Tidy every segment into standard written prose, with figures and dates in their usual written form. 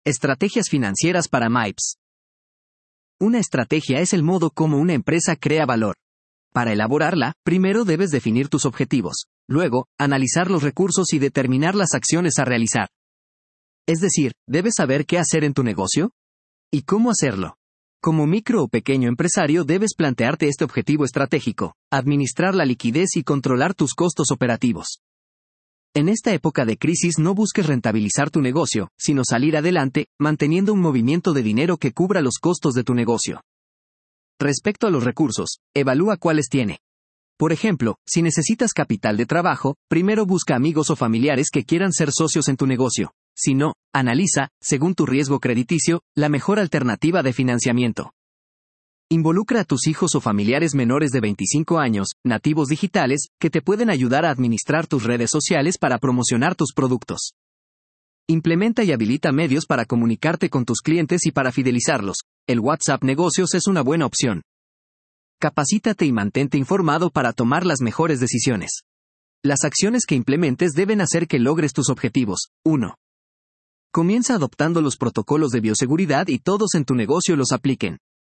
Estrategias financieras para MIPS. Una estrategia es el modo como una empresa crea valor. Para elaborarla, primero debes definir tus objetivos, luego, analizar los recursos y determinar las acciones a realizar. Es decir, debes saber qué hacer en tu negocio y cómo hacerlo. Como micro o pequeño empresario debes plantearte este objetivo estratégico, administrar la liquidez y controlar tus costos operativos. En esta época de crisis no busques rentabilizar tu negocio, sino salir adelante, manteniendo un movimiento de dinero que cubra los costos de tu negocio. Respecto a los recursos, evalúa cuáles tiene. Por ejemplo, si necesitas capital de trabajo, primero busca amigos o familiares que quieran ser socios en tu negocio. Si no, analiza, según tu riesgo crediticio, la mejor alternativa de financiamiento. Involucra a tus hijos o familiares menores de 25 años, nativos digitales, que te pueden ayudar a administrar tus redes sociales para promocionar tus productos. Implementa y habilita medios para comunicarte con tus clientes y para fidelizarlos. El WhatsApp Negocios es una buena opción. Capacítate y mantente informado para tomar las mejores decisiones. Las acciones que implementes deben hacer que logres tus objetivos. 1. Comienza adoptando los protocolos de bioseguridad y todos en tu negocio los apliquen.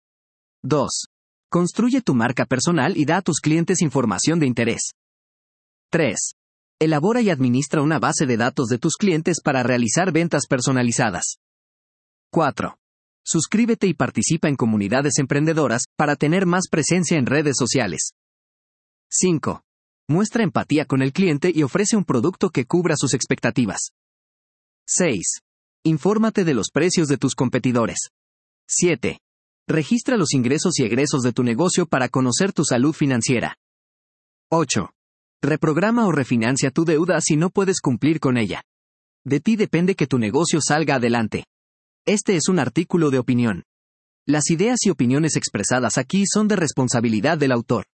2. Construye tu marca personal y da a tus clientes información de interés. 3. Elabora y administra una base de datos de tus clientes para realizar ventas personalizadas. 4. Suscríbete y participa en comunidades emprendedoras para tener más presencia en redes sociales. 5. Muestra empatía con el cliente y ofrece un producto que cubra sus expectativas. 6. Infórmate de los precios de tus competidores. 7. Registra los ingresos y egresos de tu negocio para conocer tu salud financiera. 8. Reprograma o refinancia tu deuda si no puedes cumplir con ella. De ti depende que tu negocio salga adelante. Este es un artículo de opinión. Las ideas y opiniones expresadas aquí son de responsabilidad del autor.